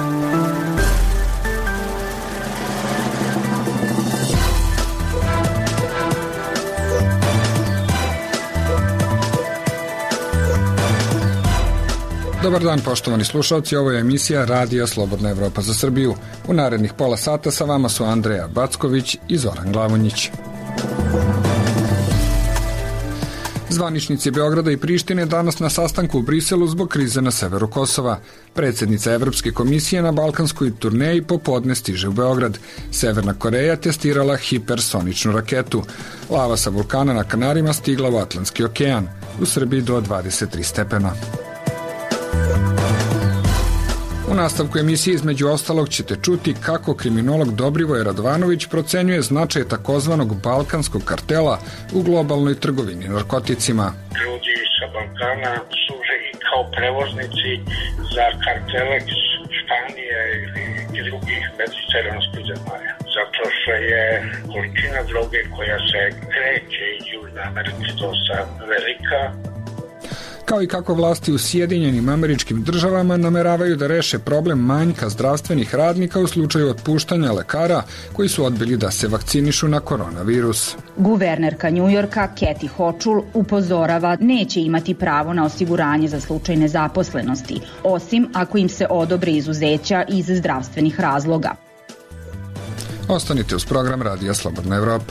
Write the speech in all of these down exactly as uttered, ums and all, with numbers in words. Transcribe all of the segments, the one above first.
Dobar dan, poštovani slušalci, ovo je emisija Radija Slobodna Evropa za Srbiju. U narednih pola sata sa vama su Andreja Backović i Zoran Glavonjić. Zvaničnici Beograda i Prištine danas na sastanku u Briselu zbog krize na severu Kosova. Predsjednica Evropske komisije na balkanskoj turneji popodne stiže u Beograd. Severna Koreja testirala hipersoničnu raketu. Lava sa vulkana na Kanarima stigla u Atlantski okean. U Srbiji do dvadeset tri stepena. U nastavku emisije između ostalog ćete čuti kako kriminolog Dobrivoje Radovanović procenjuje značaj takozvanog balkanskog kartela u globalnoj trgovini narkoticima. Ljudi sa Balkana služe i kao prevoznici za kartele Španije i drugih mediteranskih zemalja. Zato što je količina droge koja se kreće iz Južne Amerike dosta velika. Kao i kako vlasti u Sjedinjenim Američkim Državama nameravaju da reše problem manjka zdravstvenih radnika u slučaju otpuštanja lekara koji su odbili da se vakcinišu na koronavirus. Guvernerka Njujorka Kathy Hochul upozorava neće imati pravo na osiguranje za slučaj nezaposlenosti, osim ako im se odobre izuzeća iz zdravstvenih razloga. Ostanite uz program Radija Slobodna Evropa.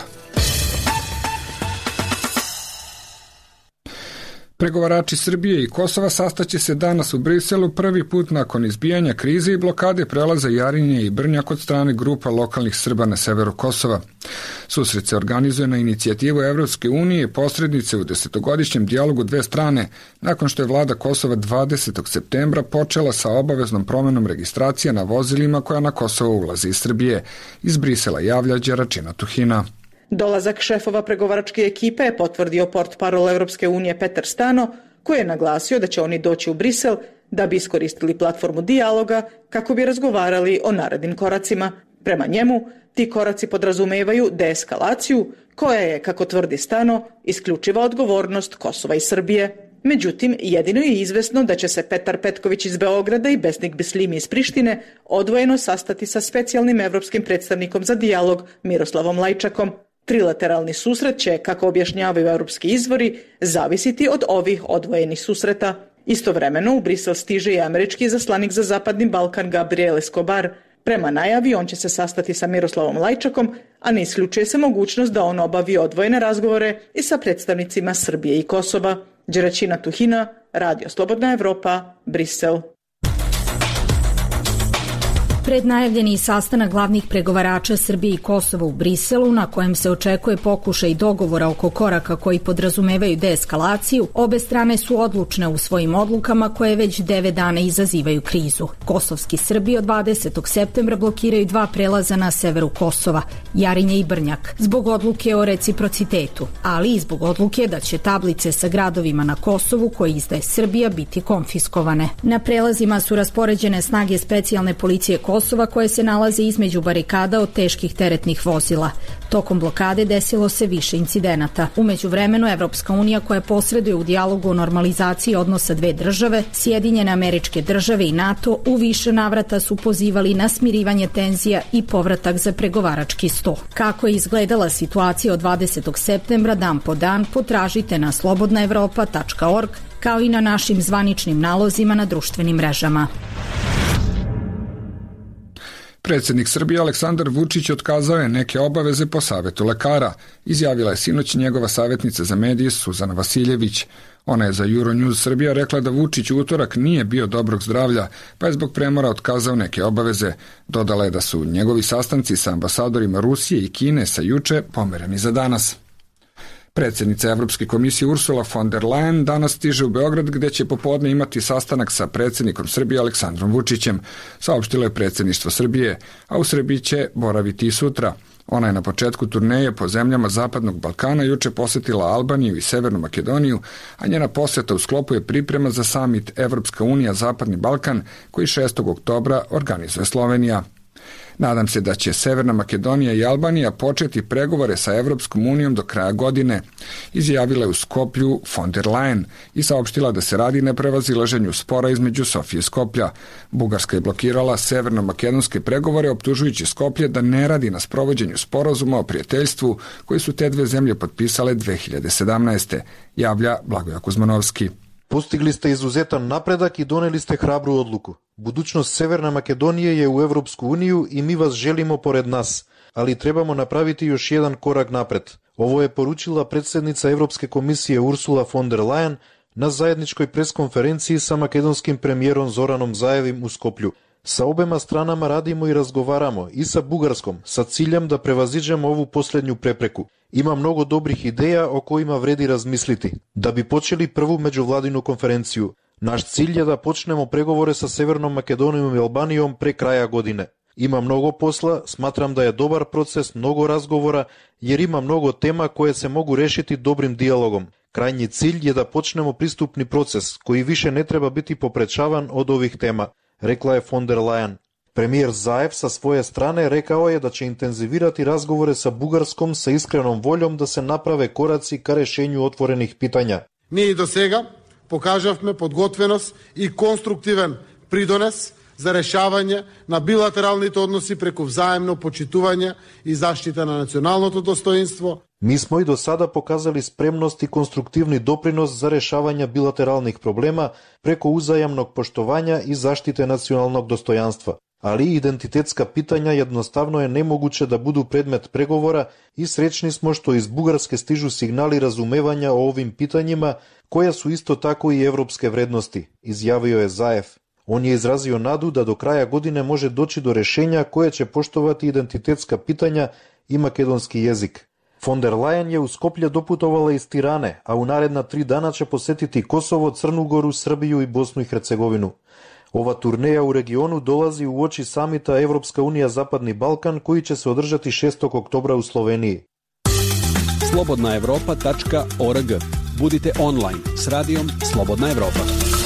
Pregovarači Srbije i Kosova sastaće se danas u Briselu prvi put nakon izbijanja krize i blokade prelaza Jarinje i Brnjak od strane grupa lokalnih Srba na severu Kosova. Susret se organizuje na inicijativu Evropske unije i posrednice u desetogodišnjem dijalogu dve strane, nakon što je vlada Kosova dvadesetog septembra počela sa obaveznom promenom registracije na vozilima koja na Kosovo ulazi iz Srbije. Iz Brisela javlja Đeračina Tuhina. Dolazak šefova pregovaračke ekipe je potvrdio portparol Evropske unije Petar Stano, koji je naglasio da će oni doći u Brisel da bi iskoristili platformu dijaloga kako bi razgovarali o narednim koracima. Prema njemu, ti koraci podrazumevaju deeskalaciju, koja je, kako tvrdi Stano, isključiva odgovornost Kosova i Srbije. Međutim, jedino je izvesno da će se Petar Petković iz Beograda i Besnik Bislimi iz Prištine odvojeno sastati sa specijalnim evropskim predstavnikom za dijalog Miroslavom Lajčakom. Trilateralni susret će, kako objašnjavaju europski izvori, zavisiti od ovih odvojenih susreta. Istovremeno u Brisel stiže i američki izaslanik za Zapadni Balkan Gabriel Escobar. Prema najavi on će se sastati sa Miroslavom Lajčakom, a ne isključuje se mogućnost da on obavi odvojene razgovore i sa predstavnicima Srbije i Kosova. Đeračina Tuhina, Radio Slobodna Evropa, Brisel. Prednajavljeni sastanak glavnih pregovarača Srbije i Kosova u Briselu, na kojem se očekuje pokušaj dogovora oko koraka koji podrazumevaju deeskalaciju, obe strane su odlučne u svojim odlukama koje već devet dana izazivaju krizu. Kosovski Srbi od dvadesetog septembra blokiraju dva prelaza na severu Kosova, Jarinje i Brnjak, zbog odluke o reciprocitetu, ali i zbog odluke da će tablice sa gradovima na Kosovu koje izdaje Srbija biti konfiskovane. Na prelazima su raspoređene snage specijalne policije Kosova Kosova koje se nalaze između barikada od teških teretnih vozila. Tokom blokade desilo se više incidenata. U međuvremenu Evropska unija koja posreduje u dijalogu o normalizaciji odnosa dve države, Sjedinjene Američke Države i NATO u više navrata su pozivali na smirivanje tenzija i povratak za pregovarački sto. Kako je izgledala situacija od dvadesetog septembra dan po dan, potražite na slobodna evropa tačka org kao i na našim zvaničnim nalozima na društvenim mrežama. Predsjednik Srbije Aleksandar Vučić otkazao je neke obaveze po savjetu lekara, izjavila je sinoć njegova savjetnica za medije Suzana Vasiljević. Ona je za Euronews Srbija rekla da Vučić u utorak nije bio dobrog zdravlja, pa je zbog premora otkazao neke obaveze. Dodala je da su njegovi sastanci sa ambasadorima Rusije i Kine sa juče pomereni za danas. Predsjednica Evropske komisije Ursula von der Leyen danas stiže u Beograd gde će popodne imati sastanak sa predsjednikom Srbije Aleksandrom Vučićem, saopštilo je predsjedništvo Srbije, a u Srbiji će boraviti i sutra. Ona je na početku turneje po zemljama Zapadnog Balkana juče posjetila Albaniju i Severnu Makedoniju, a njena posjeta u sklopu je priprema za samit Evropska unija Zapadni Balkan koji šestog oktobra organizuje Slovenija. Nadam se da će Severna Makedonija i Albanija početi pregovore sa Evropskom unijom do kraja godine, izjavila je u Skoplju von der Leyen i saopštila da se radi na prevazilaženju spora između Sofije i Skoplja. Bugarska je blokirala severno-makedonske pregovore optužujući Skoplje da ne radi na sprovođenju sporazuma o prijateljstvu koji su te dve zemlje potpisale dve hiljade sedamnaeste. Javlja Blagoja Kuzmanovski. Postigli ste izuzetan napredak i doneli ste hrabru odluku. Budućnost Severne Makedonije je u Evropsku uniju i mi vas želimo pored nas, ali trebamo napraviti još jedan korak napred. Ovo je poručila predsjednica Evropske komisije Ursula von der Leyen na zajedničkoj preskonferenciji sa makedonskim premijerom Zoranom Zaevim u Skoplju. Sa obema stranama radimo i razgovaramo, i sa Bugarskom, sa ciljem da prevaziđemo ovu posljednju prepreku. Ima mnogo dobrih ideja o kojima vredi razmisliti. Da bi počeli prvu međuvladinu konferenciju, naš cilj je da počnemo pregovore sa Severnom Makedonijom i Albanijom pre kraja godine. Ima mnogo posla, smatram da je dobar proces, mnogo razgovora, jer ima mnogo tema koje se mogu rešiti dobrim dijalogom. Krajnji cilj je da počnemo pristupni proces, koji više ne treba biti poprečavan od ovih tema, rekla je von der Leyen. Premijer Zaev sa svoje strane rekao je da će intenzivirati razgovore sa Bugarskom sa iskrenom voljom da se naprave koraci ka rešenju otvorenih pitanja. Ние и до сега покажавме подготвеност и конструктивен придонес за решавање на билатералните односи преку взаемно почитување и заштита на националното достоинство. Mi smo i do sada pokazali spremnost i konstruktivni doprinos za rešavanje bilateralnih problema preko uzajamnog poštovanja i zaštite nacionalnog dostojanstva. Ali identitetska pitanja jednostavno je nemoguće da budu predmet pregovora i srećni smo što iz Bugarske stižu signali razumevanja o ovim pitanjima, koja su isto tako i evropske vrednosti, izjavio je Zaev. On je izrazio nadu da do kraja godine može doći do rešenja koje će poštovati identitetska pitanja i makedonski jezik. Von der Leyen je u Skoplje doputovala iz Tirane, a u naredna tri dana će posetiti Kosovo, Crnu Goru, Srbiju i Bosnu i Hercegovinu. Ova turneja u regionu dolazi u oči samita Evropska unija Zapadni Balkan koji će se održati šestog oktobra u Sloveniji. slobodna evropa tačka org. Budite online s radijom Slobodna Evropa.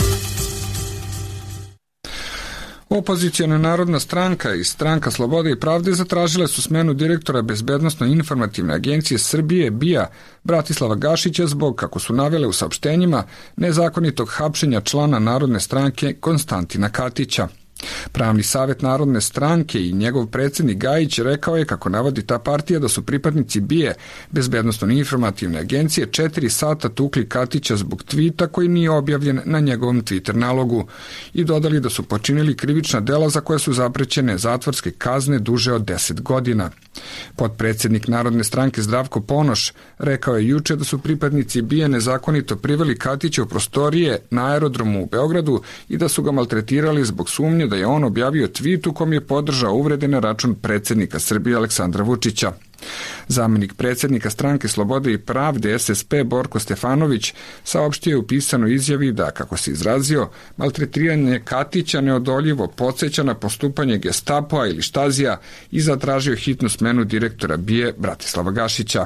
Opoziciona narodna stranka i Stranka slobode i pravde zatražile su smenu direktora Bezbednosno-informativne agencije Srbije B I A Bratislava Gašića zbog, kako su navele u saopštenjima, nezakonitog hapšenja člana Narodne stranke Konstantina Katića. Pravni savjet Narodne stranke i njegov predsjednik Gajić rekao je, kako navodi ta partija, da su pripadnici B I A Bezbednosno-informativne agencije četiri sata tukli Katića zbog tvita koji nije objavljen na njegovom Twitter nalogu i dodali da su počinili krivična dela za koje su zaprećene zatvorske kazne duže od deset godina. Potpredsjednik Narodne stranke Zdravko Ponoš rekao je juče da su pripadnici B I A nezakonito priveli Katića u prostorije na aerodromu u Beogradu i da su ga maltretirali zbog sumnje da je on objavio tweet u kom je podržao uvrede na račun predsjednika Srbije Aleksandra Vučića. Zamenik predsjednika Stranke slobode i pravde S S P Borko Stefanović saopštio je u pisanoj izjavi da, kako se izrazio, maltretiranje Katića neodoljivo podsjeća na postupanje Gestapoa ili Štazija i zatražio hitnu smenu direktora B I A Bratislava Gašića.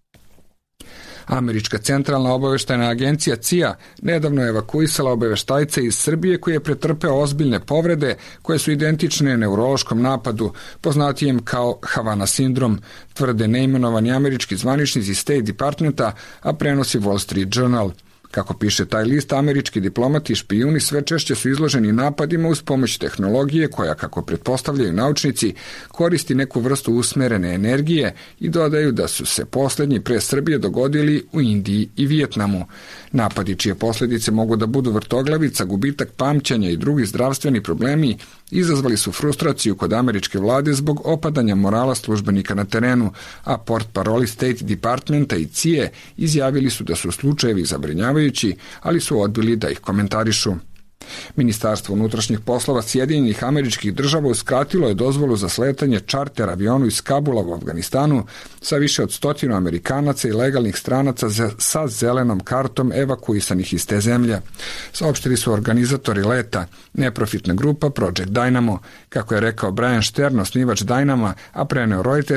Američka centralna obaveštajna agencija C I A nedavno je evakuisala obaveštajca iz Srbije koji je pretrpeo ozbiljne povrede koje su identične neurološkom napadu, poznatijem kao Havana sindrom, tvrde neimenovani američki zvaničnici State Departmenta, a prenosi Wall Street Journal. Kako piše taj list, američki diplomati i špijuni sve češće su izloženi napadima uz pomoć tehnologije koja, kako pretpostavljaju naučnici, koristi neku vrstu usmerene energije i dodaju da su se posljednji pre Srbije dogodili u Indiji i Vijetnamu. Napadi čije posljedice mogu da budu vrtoglavica, gubitak pamćenja i drugi zdravstveni problemi izazvali su frustraciju kod američke vlade zbog opadanja morala službenika na terenu, a portparoli State Departmenta i C I A izjavili su da su slučajevi zabrinjavajući, ali su odbili da ih komentarišu. Ministarstvo unutrašnjih poslova Sjedinjenih Američkih Država uskratilo je dozvolu za sletanje čarter avionu iz Kabula u Afganistanu sa više od stotinu Amerikanaca i legalnih stranaca sa zelenom kartom evakuisanih iz te zemlje. Saopštili su organizatori leta, neprofitna grupa Project Dynamo. Kako je rekao Brian Stern, osnivač Dynama, a preneo Reuters,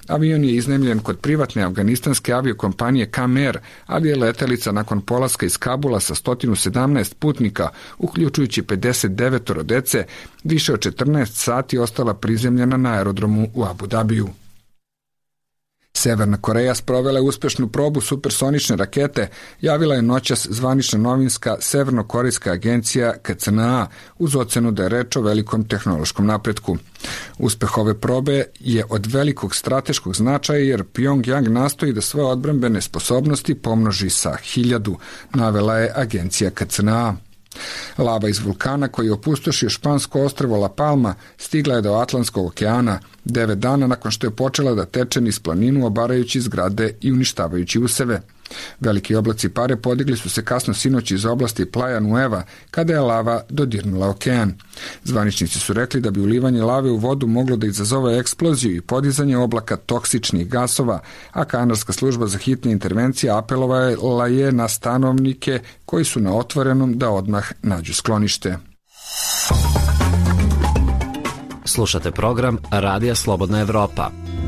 Avion je iznajmljen kod privatne afganistanske aviokompanije Kamer, ali je letelica nakon polaska iz Kabula sa sto sedamnaest putnika, uključujući pedeset devet dece, više od četrnaest sati ostala prizemljena na aerodromu u Abu Dabiju. Severna Koreja sprovela je uspešnu probu supersonične rakete, javila je noćas zvanična novinska Severnokorejska agencija K C N A uz ocenu da je reč o velikom tehnološkom napretku. Uspeh ove probe je od velikog strateškog značaja jer Pyongyang nastoji da svoje odbrambene sposobnosti pomnoži sa hiljadu, navela je agencija K C N A. Lava iz vulkana koji je opustošio špansko ostrvo La Palma stigla je do Atlantskog okeana devet dana nakon što je počela da teče niz planinu obarajući zgrade i uništavajući useve. Veliki oblaci pare podigli su se kasno sinoć iz oblasti Playa Nueva kada je lava dodirnula okean. Zvaničnici su rekli da bi ulivanje lave u vodu moglo da izazove eksploziju i podizanje oblaka toksičnih gasova, a kanadska služba za hitne intervencije apelovala je na stanovnike koji su na otvorenom da odmah nađu sklonište. Slušate program Radija Slobodna Evropa.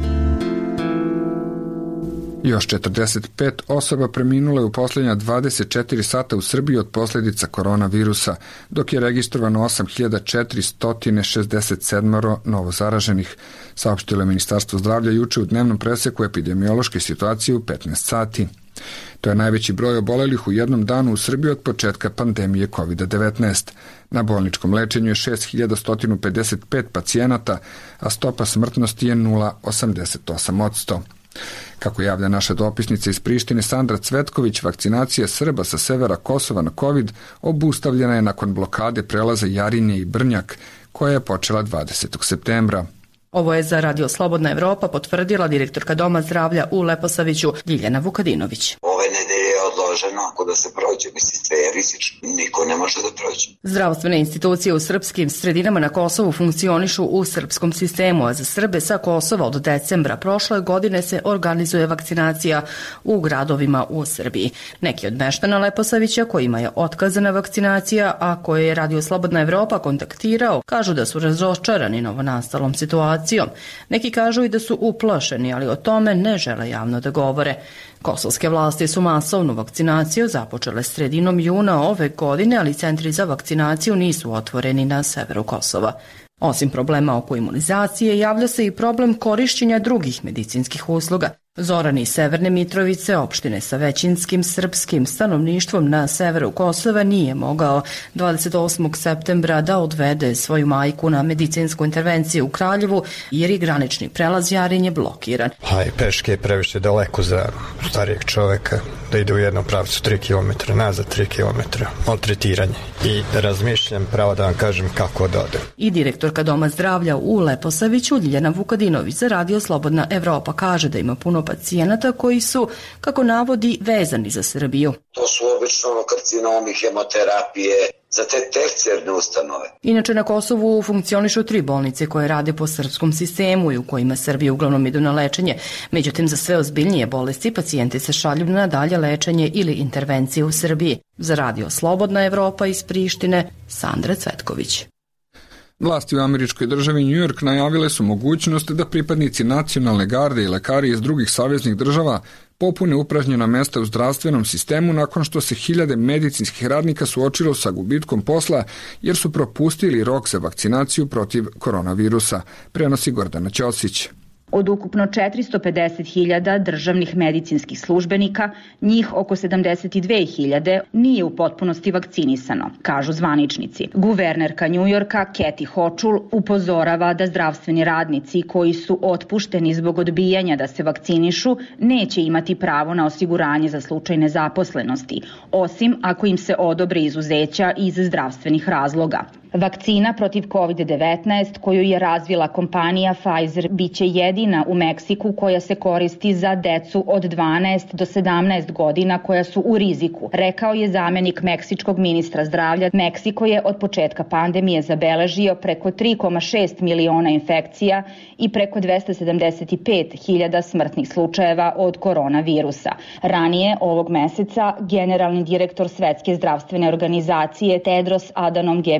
Još četrdeset pet osoba preminulo je u posljednja dvadeset četiri sata u Srbiji od posljedica koronavirusa, dok je registrovano osam hiljada četiristo šezdeset sedam novo zaraženih, saopštilo je Ministarstvo zdravlja juče u dnevnom preseku epidemiološke situacije u petnaest sati. To je najveći broj obolelih u jednom danu u Srbiji od početka pandemije kovid devetnaest. Na bolničkom lečenju je šest hiljada sto pedeset pet pacijenata, a stopa smrtnosti je nula zarez osamdeset osam posto. Kako javlja naša dopisnica iz Prištine Sandra Cvetković, vakcinacija Srba sa severa Kosova na COVID obustavljena je nakon blokade prelaza Jarinje i Brnjak, koja je počela dvadesetog septembra. Ovo je za Radio Slobodna Evropa potvrdila direktorka Doma zdravlja u Leposaviću Ljiljana Vukadinović. Ove nedelje je odloženo ako da se prođe, mislim sve je rizično, niko ne može da prođe. Zdravstvene institucije u srpskim sredinama na Kosovu funkcionišu u srpskom sistemu, a za Srbe sa Kosova od decembra prošle godine se organizuje vakcinacija u gradovima u Srbiji. Neki od meštana Leposavića kojima je otkazana vakcinacija, a koje je Radio Slobodna Evropa kontaktirao, kažu da su razočarani novonastalom situacijom. Neki kažu i da su uplašeni, ali o tome ne žele javno da govore. Kosovske vlasti su masovnu vakcinaciju započele sredinom juna ove godine, ali centri za vakcinaciju nisu otvoreni na severu Kosova. Osim problema oko imunizacije, javlja se i problem korišćenja drugih medicinskih usluga. Zoran iz Severne Mitrovice, opštine sa većinskim srpskim stanovništvom na severu Kosova, nije mogao dvadeset osmog septembra da odvede svoju majku na medicinsku intervenciju u Kraljevu jer je granični prelaz Jarinje blokiran. Aj, peške je previše daleko za starijeg čoveka da ide u jednom pravcu tri kilometra, nazad tri kilometra, maltretiranje. I da razmišljam, pravo da vam kažem kako da odem. I direktorka Doma zdravlja u Leposaviću Ljiljana Vukadinović za Radio Slobodna Evropa kaže da ima puno pacijenata koji su, kako navodi, vezani za Srbiju. To su obično karcinomi, hemoterapije, za te tercijarne ustanove. Inače na Kosovu funkcionišu tri bolnice koje rade po srpskom sistemu i u kojima Srbi uglavnom idu na lečenje. Međutim, za sve ozbiljnije bolesti pacijenti se šalju na dalje lečenje ili intervencije u Srbiji. Za Radio Slobodna Evropa iz Prištine, Sandra Cvetković. Vlasti u američkoj državi New York najavile su mogućnost da pripadnici nacionalne garde i lekari iz drugih saveznih država popune upražnjena mesta u zdravstvenom sistemu nakon što se hiljade medicinskih radnika suočilo sa gubitkom posla jer su propustili rok za vakcinaciju protiv koronavirusa, prenosi Gordana Ćosić. Od ukupno četiristo pedeset hiljada državnih medicinskih službenika, njih oko sedamdeset dve hiljade nije u potpunosti vakcinisano, kažu zvaničnici. Guvernerka Njujorka Kathy Hochul upozorava da zdravstveni radnici koji su otpušteni zbog odbijanja da se vakcinišu neće imati pravo na osiguranje za slučaj nezaposlenosti, osim ako im se odobre izuzeća iz zdravstvenih razloga. Vakcina protiv kovid devetnaest koju je razvila kompanija Pfizer biće jedina u Meksiku koja se koristi za decu od dvanaest do sedamnaest godina koja su u riziku, rekao je zamenik meksičkog ministra zdravlja. Meksiko je od početka pandemije zabeležio preko tri zarez šest miliona infekcija i preko dvesta sedamdeset pet hiljada smrtnih slučajeva od koronavirusa. Ranije ovog meseca generalni direktor Svetske zdravstvene organizacije Tedros Adhanom Ghebreyesus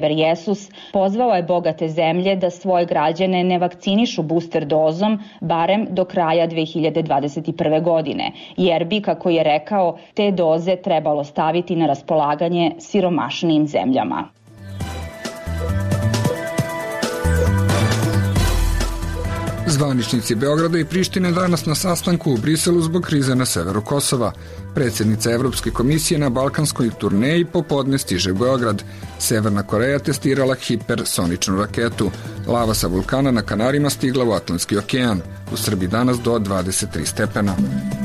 Gebreyesus pozvao je bogate zemlje da svoje građane ne vakcinišu booster dozom barem do kraja dve hiljade dvadeset prve. godine, jer bi, kako je rekao, te doze trebalo staviti na raspolaganje siromašnijim zemljama. Zvaničnici Beograda i Prištine danas na sastanku u Briselu zbog krize na severu Kosova. Predsjednica Evropske komisije na balkanskoj turneji popodne stiže u Beograd. Severna Koreja testirala hipersoničnu raketu. Lava sa vulkana na Kanarima stigla u Atlantski okean. U Srbiji danas do dvadeset tri stepena.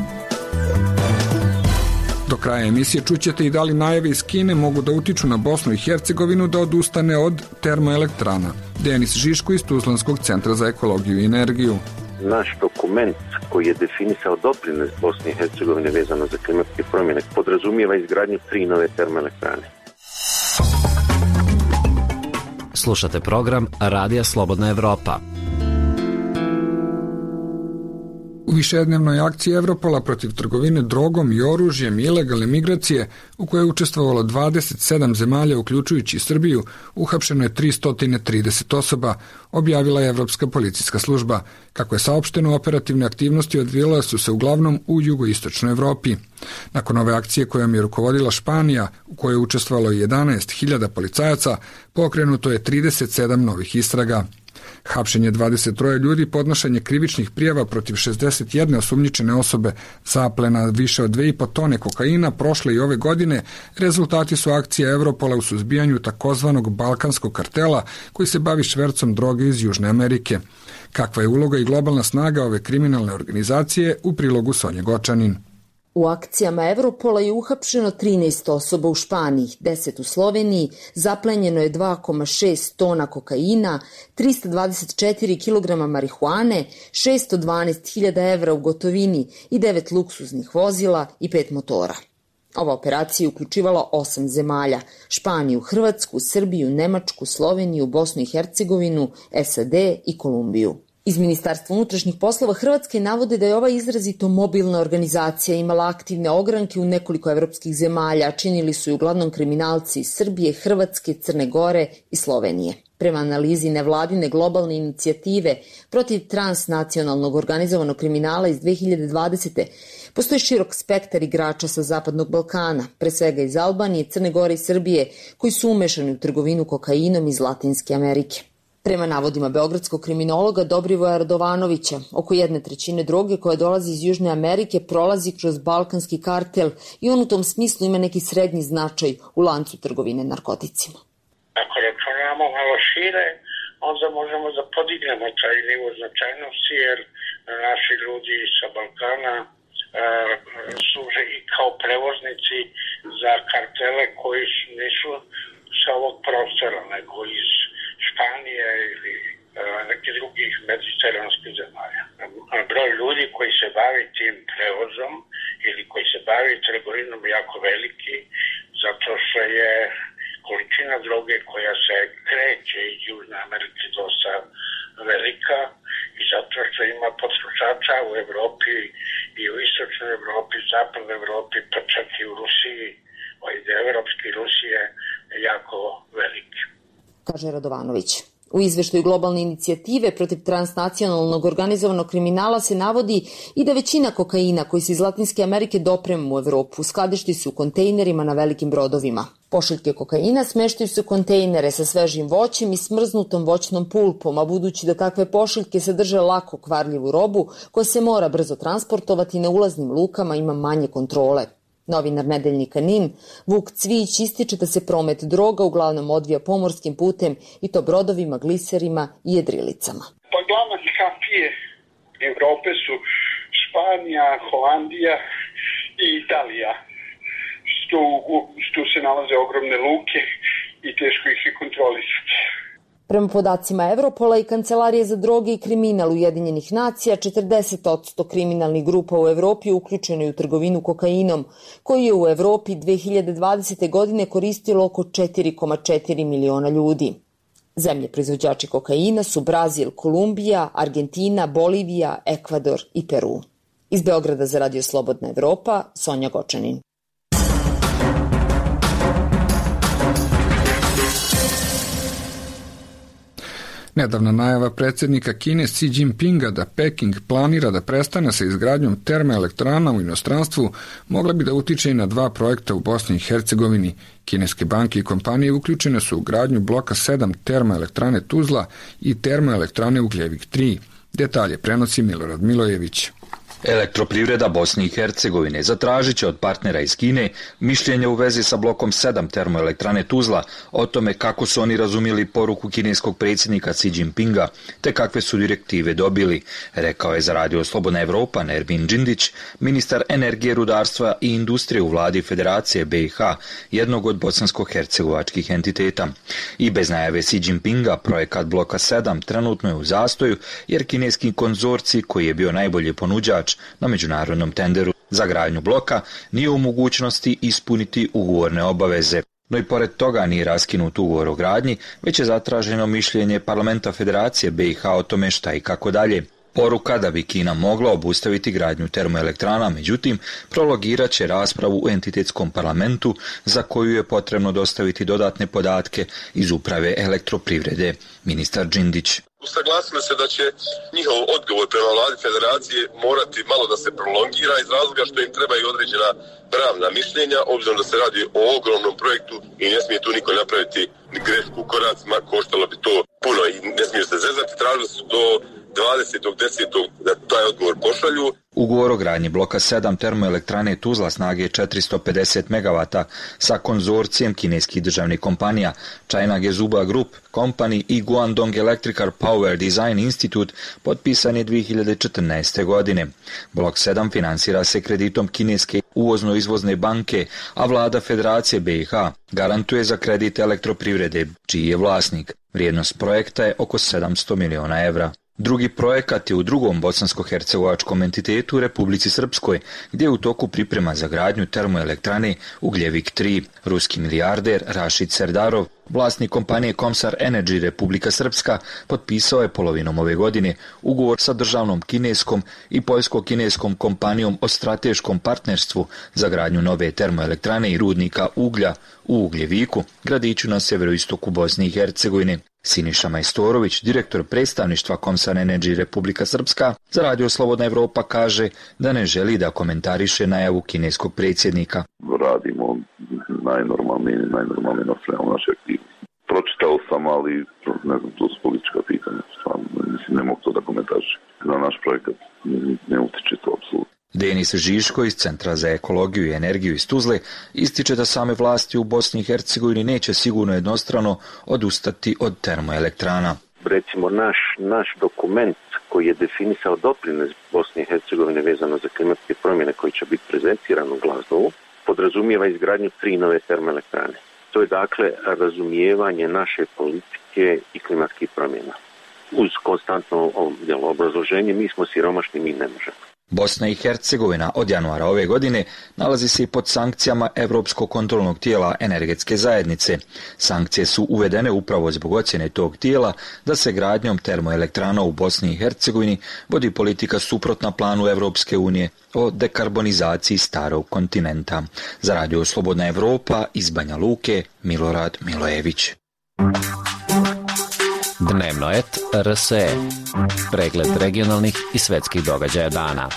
Do kraja emisije čućete i da li najave iz Kine mogu da utiču na Bosnu i Hercegovinu da odustane od termoelektrana. Denis Žiško iz Tuzlanskog centra za ekologiju i energiju. Naš dokument koji je definisao doprinos Bosne i Hercegovine vezano za klimatske promjene podrazumijeva izgradnju tri nove termoelektrane. Slušate program Radija Slobodna Evropa. U višednevnoj akciji Evropola protiv trgovine drogom i oružjem i ilegalne migracije, u kojoj je učestvovalo dvadeset sedam zemalja, uključujući i Srbiju, uhapšeno je tristo trideset osoba, objavila je Evropska policijska služba. Kako je saopšteno, operativne aktivnosti odvijale su se uglavnom u jugoistočnoj Evropi. Nakon ove akcije kojom je rukovodila Španija, u kojoj je učestvovalo jedanaest hiljada policajaca, pokrenuto je trideset sedam novih istraga. Hapšenje dvadeset tri ljudi, podnošenje krivičnih prijava protiv šezdeset jedne osumnjičene osobe, zaplena više od dve i po tone kokaina prošle i ove godine, rezultati su akcije Evropola u suzbijanju takozvanog balkanskog kartela koji se bavi švercom droge iz Južne Amerike. Kakva je uloga i globalna snaga ove kriminalne organizacije, u prilogu Sonje Gočanin. U akcijama Evropola je uhapšeno trinaest osoba u Španiji, deset u Sloveniji, zaplenjeno je dva zarez šest tona kokaina, trista dvadeset četiri kilograma marihuane, šesto dvanaest hiljada evra u gotovini i devet luksuznih vozila i pet motora. Ova operacija je uključivala osam zemalja: Španiju, Hrvatsku, Srbiju, Nemačku, Sloveniju, Bosnu i Hercegovinu, S A D i Kolumbiju. Iz Ministarstva unutrašnjih poslova Hrvatske navode da je ova izrazito mobilna organizacija imala aktivne ogranke u nekoliko evropskih zemalja, a činili su i uglavnom kriminalci iz Srbije, Hrvatske, Crne Gore i Slovenije. Prema analizi nevladine globalne inicijative protiv transnacionalnog organizovanog kriminala iz dve hiljade dvadesete. postoji širok spektar igrača sa Zapadnog Balkana, pre svega iz Albanije, Crne Gore i Srbije, koji su umešani u trgovinu kokainom iz Latinske Amerike. Prema navodima beogradskog kriminologa Dobrivoja Radovanovića, oko jedne trećine droge koja dolazi iz Južne Amerike prolazi kroz balkanski kartel i on u tom smislu ima neki srednji značaj u lancu trgovine narkoticima. Ako računamo malo šire, onda možemo da podignemo taj nivo značajnosti, jer naši ljudi sa Balkana e, služe i kao prevoznici za kartele koji nisu sa ovog prostora, nego iz Španije ili e, nekih drugih mediteranskih zemalja. Broj ljudi koji se bavi tim prevozom ili koji se bavi trgovinom jako veliki, zato što je količina droge koja se kreće iz Južne Amerike dosta velika i zato što ima potrošača u Evropi i u istočnoj Evropi, zapadnoj Evropi, pa čak i u Rusiji, ovaj evropski Rusije jako veliki. Kaže Radovanović. U izveštaju globalne inicijative protiv transnacionalnog organizovanog kriminala se navodi i da većina kokaina koji se iz Latinske Amerike doprema u Evropu skladišti se u kontejnerima na velikim brodovima. Pošiljke kokaina smeštaju se u kontejnere sa svežim voćem i smrznutom voćnom pulpom, a budući da takve pošiljke sadrže lako kvarljivu robu koja se mora brzo transportovati, na ulaznim lukama ima manje kontrole. Novinar nedeljnika N I N, Vuk Cvić, ističe da se promet droga uglavnom odvija pomorskim putem i to brodovima, gliserima i jedrilicama. Pa glavne kafije Evrope su Španija, Holandija i Italija, što, što se nalaze ogromne luke i teško ih je kontrolisati. Prema podacima Evropola i Kancelarije za droge i kriminal Ujedinjenih nacija, četrdeset posto kriminalnih grupa u Evropi uključeno je u trgovinu kokainom, koji je u Evropi dve hiljade dvadesete. godine koristilo oko četiri zarez četiri miliona ljudi. Zemlje proizvođači kokaina su Brazil, Kolumbija, Argentina, Bolivija, Ekvador i Peru. Iz Beograda za Radio Slobodna Evropa, Sonja Gočanin. Nedavna najava predsjednika Kine Xi Jinpinga da Peking planira da prestane sa izgradnjom termoelektrana u inostranstvu mogla bi da utiče i na dva projekta u Bosni i Hercegovini. Kineske banke i kompanije uključene su u gradnju bloka sedam termoelektrane Tuzla i termoelektrane Ugljevik tri. Detalje prenosi Milorad Milojević. Elektroprivreda Bosne i Hercegovine zatražit će od partnera iz Kine mišljenje u vezi sa blokom sedam termoelektrane Tuzla o tome kako su oni razumjeli poruku kineskog predsjednika Xi Jinpinga te kakve su direktive dobili, rekao je za Radio Slobodna Evropa Nermin Džindić, ministar energije, rudarstva i industrije u vladi Federacije B i H, jednog od bosansko-hercegovačkih entiteta. I bez najave Xi Jinpinga projekat bloka sedam trenutno je u zastoju jer kineski konzorcij koji je bio najbolji ponuđač na međunarodnom tenderu za gradnju bloka nije u mogućnosti ispuniti ugovorne obaveze. No i pored toga nije raskinut ugovor o gradnji, već je zatraženo mišljenje parlamenta Federacije B i H o tome šta i kako dalje. Poruka da bi Kina mogla obustaviti gradnju termoelektrana, međutim, prologirat će raspravu u entitetskom parlamentu za koju je potrebno dostaviti dodatne podatke iz uprave elektroprivrede. Ministar Džindić. Usaglasili se da će njihov odgovor prema vladi Federacije morati malo da se prolongira iz razloga što im trebaju određena pravna mišljenja, obzirom da se radi o ogromnom projektu i ne smije tu niko napraviti grešku u koracima, koštalo bi to puno i ne smiju se zezati, tražili su do dvadesetog desetog da taj odgovor pošalju. Ugovor o gradnji bloka sedam termoelektrane Tuzla snage četiristo pedeset megavata sa konzorcijem kineskih državnih kompanija China Gezhouba Group Company i Guangdong Electrical Power Design Institute potpisan je dvije hiljade četrnaeste. godine. Blok sedam finansira se kreditom kineske uvozno-izvozne banke, a vlada Federacije B i H garantuje za kredit elektroprivrede, čiji je vlasnik. Vrijednost projekta je oko sedamsto miliona evra. Drugi projekat je u drugom bosansko-hercegovačkom entitetu u Republici Srpskoj, gdje je u toku priprema za gradnju termoelektrane Ugljevik tri. Ruski milijarder Rašid Serdarov, vlasnik kompanije Komsar Energy Republika Srpska, potpisao je polovinom ove godine ugovor sa državnom kineskom i poljsko-kineskom kompanijom o strateškom partnerstvu za gradnju nove termoelektrane i rudnika uglja u Ugljeviku, gradiću na severoistoku Bosne i Hercegovine. Siniša Majstorović, direktor predstavništva Komsar Energy Republika Srpska, za Radio Slobodna Evropa kaže da ne želi da komentariše najavu kineskog predsjednika. Radimo najnormalnije, najnormalnije nastavljamo naše aktivnosti. Pročitao sam, ali ne znam, to su politička pitanja. Mislim, ne mogu to da komentarišem. Na naš projekat ne utiče to apsolutno. Denis Žiško iz Centra za ekologiju i energiju iz Tuzle ističe da same vlasti u Bosni i Hercegovini neće sigurno jednostrano odustati od termoelektrana. Recimo naš, naš dokument koji je definisao doprinos Bosne i Hercegovine vezano za klimatske promjene koji će biti prezentiran u Glazgovu, podrazumijeva izgradnju tri nove termoelektrane. To je dakle razumijevanje naše politike i klimatskih promjena. Uz konstantno obrazloženje mi smo siromašni, mi ne možemo. Bosna i Hercegovina od januara ove godine nalazi se i pod sankcijama Europskog kontrolnog tijela energetske zajednice. Sankcije su uvedene upravo zbog ocjene tog tijela da se gradnjom termoelektrana u Bosni i Hercegovini vodi politika suprotna planu Europske unije o dekarbonizaciji starog kontinenta. Za Radio Slobodna Evropa iz Banja Luke, Milorad Milojević. Dnevno et R S E. Pregled regionalnih i svetskih događaja dana.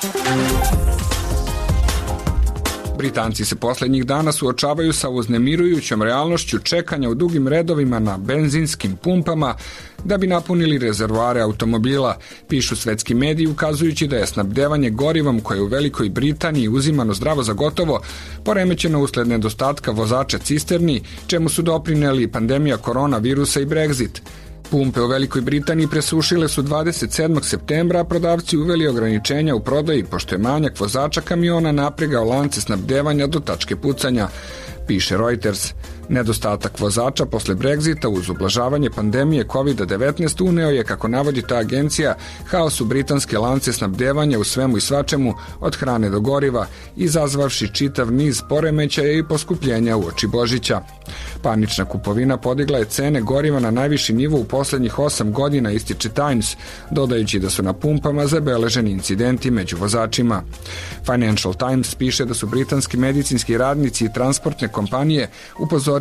Britanci se posljednjih dana suočavaju sa uznemirujućom realnošću čekanja u dugim redovima na benzinskim pumpama da bi napunili rezervoare automobila, pišu svetski mediji ukazujući da je snabdevanje gorivom koje je u Velikoj Britaniji uzimano zdravo za gotovo poremećeno usled nedostatka vozača cisterni, čemu su doprineli pandemija koronavirusa i Brexit. Pumpe u Velikoj Britaniji presušile su dvadeset sedmog septembra, a prodavci uveli ograničenja u prodaji pošto je manjak vozača kamiona napregao lance snabdevanja do tačke pucanja, piše Reuters. Nedostatak vozača posle Brexita uz ublažavanje pandemije kovid devetnaest uneo je, kako navodi ta agencija, haos u britanske lance snabdevanja u svemu i svačemu, od hrane do goriva, izazvavši čitav niz poremećaja i poskupljenja uoči Božića. Panična kupovina podigla je cene goriva na najviši nivo u posljednjih osam godina, ističe Times, dodajući da su na pumpama zabeleženi incidenti među vozačima. Financial Times piše da su britanski medicinski radnici i transportne kompanije upozorili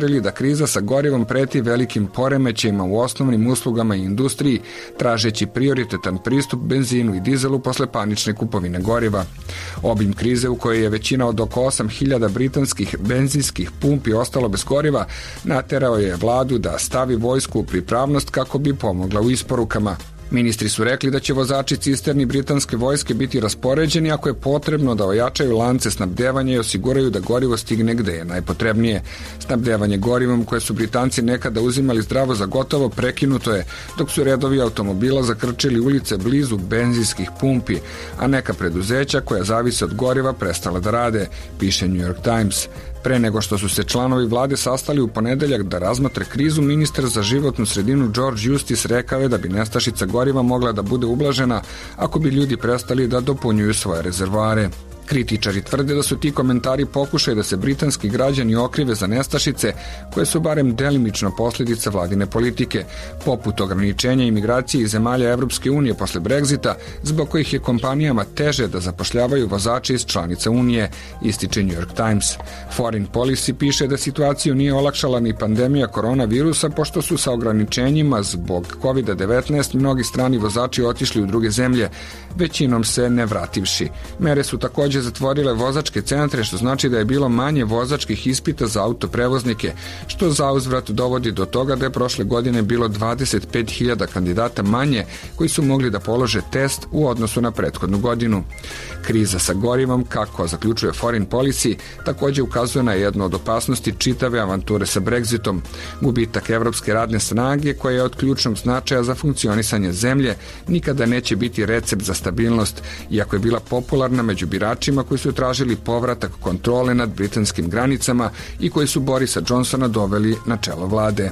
upozorili da kriza sa gorivom preti velikim poremećajima u osnovnim uslugama i industriji, tražeći prioritetan pristup benzinu i dizelu posle panične kupovine goriva. Obim krize u kojoj je većina od oko osam hiljada britanskih benzinskih pumpi ostalo bez goriva, naterao je vladu da stavi vojsku u pripravnost kako bi pomogla u isporukama. Ministri su rekli da će vozači cisterni britanske vojske biti raspoređeni ako je potrebno da ojačaju lance snabdevanja i osiguraju da gorivo stigne gde je najpotrebnije. Snabdevanje gorivom koje su Britanci nekada uzimali zdravo za gotovo prekinuto je, dok su redovi automobila zakrčili ulice blizu benzinskih pumpi, a neka preduzeća koja zavise od goriva prestala da rade, piše New York Times. Pre nego što su se članovi vlade sastali u ponedeljak da razmotre krizu, ministar za životnu sredinu George Eustice rekao je da bi nestašica goriva mogla da bude ublažena ako bi ljudi prestali da dopunjuju svoje rezervoare. Kritičari tvrde da su ti komentari pokušaj da se britanski građani okrive za nestašice koje su barem delimično posljedica vladine politike, poput ograničenja imigracije iz zemalja Evropske unije posle Brexita, zbog kojih je kompanijama teže da zapošljavaju vozače iz članica Unije, ističe New York Times. Foreign Policy piše da situaciju nije olakšala ni pandemija koronavirusa, pošto su sa ograničenjima zbog kovid devetnaest mnogi strani vozači otišli u druge zemlje, većinom se ne vrativši. Mere su takođe zatvorile vozačke centre, što znači da je bilo manje vozačkih ispita za autoprevoznike, što zauzvrat dovodi do toga da je prošle godine bilo dvadeset pet hiljada kandidata manje koji su mogli da polože test u odnosu na prethodnu godinu. Kriza sa gorivom, kako zaključuje Foreign Policy, takođe ukazuje na jednu od opasnosti čitave avanture sa Brexitom. Gubitak evropske radne snage, koja je od ključnog značaja za funkcionisanje zemlje, nikada neće biti recept za stabilnost, iako je bila popularna među biračima koji su tražili povratak kontrole nad britanskim granicama i koji su Borisa Johnsona doveli na čelo vlade.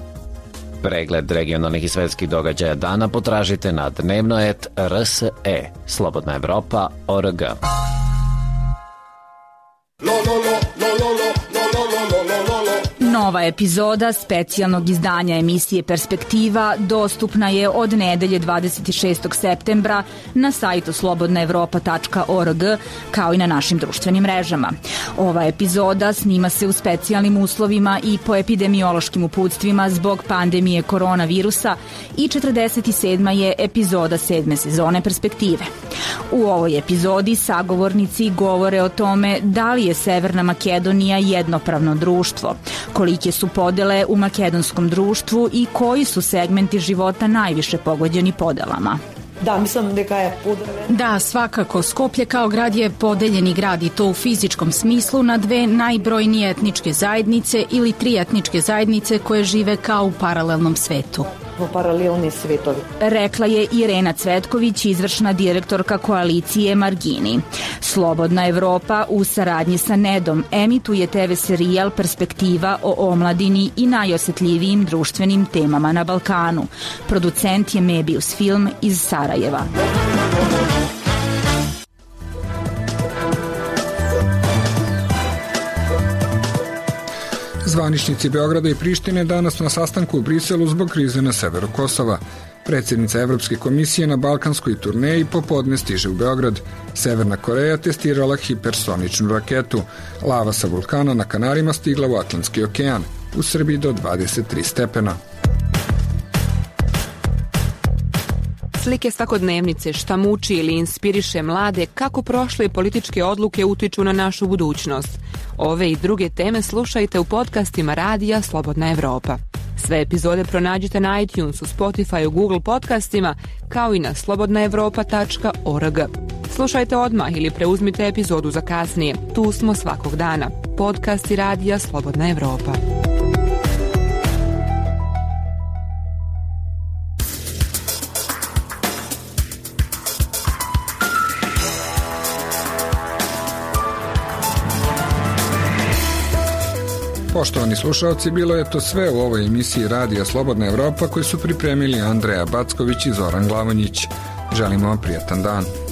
Pregled regionalnih i svetskih događaja dana potražite na dnevnoet R S E, Slobodna Evropa, O R G. Nova epizoda specijalnog izdanja emisije Perspektiva dostupna je od nedelje dvadeset šestog septembra na sajtu slobodna evropa tačka org, kao i na našim društvenim mrežama. Ova epizoda snima se u specijalnim uslovima i po epidemiološkim uputstvima zbog pandemije koronavirusa i četrdeset sedma je epizoda sedme sezone Perspektive. U ovoj epizodi sagovornici govore o tome da li je Severna Makedonija jednopravno društvo, kolike su podele u makedonskom društvu i koji su segmenti života najviše pogođeni podelama. Da, mislim da je podele. Da, svakako. Skoplje kao grad je podeljeni grad i to u fizičkom smislu na dve najbrojnije etničke zajednice ili tri etničke zajednice koje žive kao u paralelnom svetu. Paralelni svetovi. Rekla je Irena Cvetković, izvršna direktorka koalicije Margini. Slobodna Evropa u saradnji sa Nedom emituje te ve serijal Perspektiva o omladini i najosetljivijim društvenim temama na Balkanu. Producent je Mebius Film iz Sarajeva. Zvaničnici Beograda i Prištine danas na sastanku u Briselu zbog krize na severu Kosova. Predsjednica Evropske komisije na balkanskoj turneji popodne stiže u Beograd. Severna Koreja testirala hipersoničnu raketu. Lava sa vulkana na Kanarima stigla u Atlantski okean. U Srbiji do dvadeset tri stepena. Slike svakodnevnice, šta muči ili inspiriše mlade, kako prošle političke odluke utiču na našu budućnost. Ove i druge teme slušajte u podcastima radija Slobodna Evropa. Sve epizode pronađite na iTunesu, Spotifyu, Google podcastima, kao i na slobodna evropa tačka org. Slušajte odmah ili preuzmite epizodu za kasnije. Tu smo svakog dana. Podcasti radija Slobodna Evropa. Poštovani slušalci, bilo je to sve u ovoj emisiji Radija Slobodna Evropa koju su pripremili Andreja Backović i Zoran Glavonjić. Želimo vam prijatan dan.